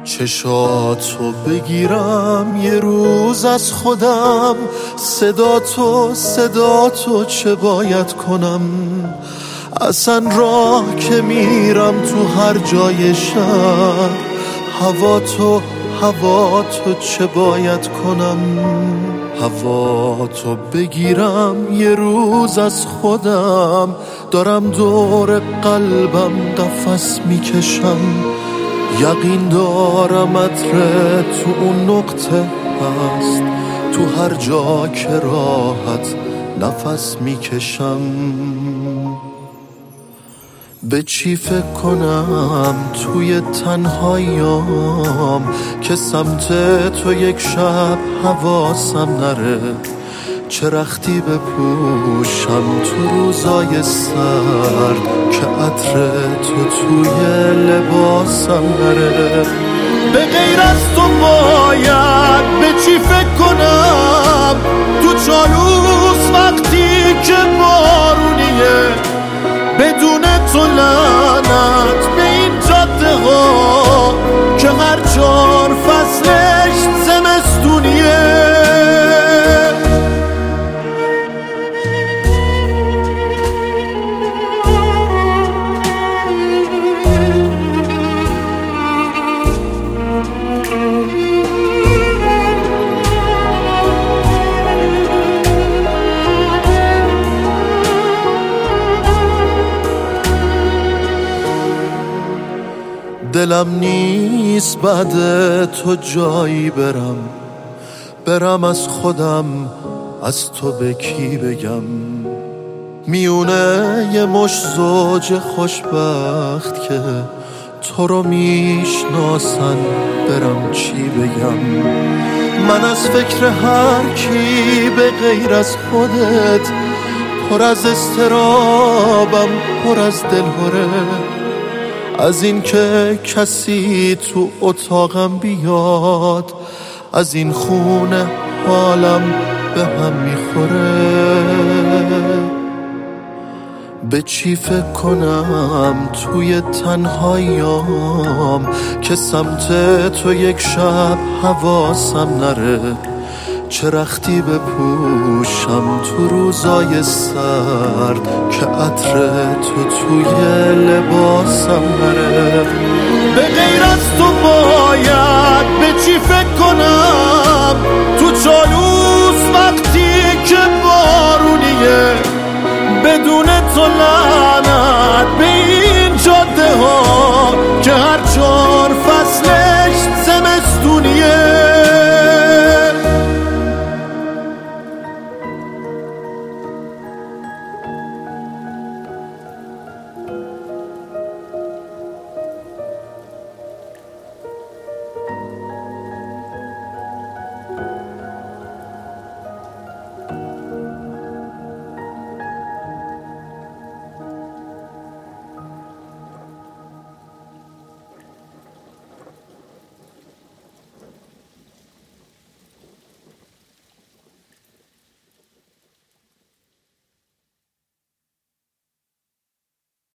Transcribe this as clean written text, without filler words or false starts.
چشاتو بگیرم یه روز از خودم، صداتو چه باید کنم؟ اصلا راه که میرم تو هر جای شهر، هواتو چه باید کنم؟ هواتو بگیرم یه روز از خودم، دارم دور قلبم قفس میکشم، یقین دارم عطر تو اون نقطه هست، تو هر جا که راحت نفس میکشم. به چی فکر کنم توی تنهاییام که سمت تو یک شب حواسم نره؟ چه رختی بپوشم تو روزای سرد که عطر تو توی لباسم نره؟ به غیر از تو باید به چی فکر کنم تو چالوس وقتی که بارونیه؟ بدون تو لعنت به این جاده ها که هر 4 فصلش زمستونیه. دلم نیست بعد تو جایی برم از خودم، از تو به کی بگم؟ میونه یه مش زوج خوشبخت که تو رو میشناسن، برم چی بگم؟ من از فکر هر کی به غیر از خودت پر از اضطرابم، پر از دلهره، از این که کسی تو اتاقم بیاد، از این خونه حالم به هم میخوره. به چی فکر کنم توی تنهاییام که سمت تو یک شب حواسم نره؟ چه رختی بپوشم تو روزای سرد که عطر تو توی لباسم نره؟ به غیر از تو باید به چی فکر کنم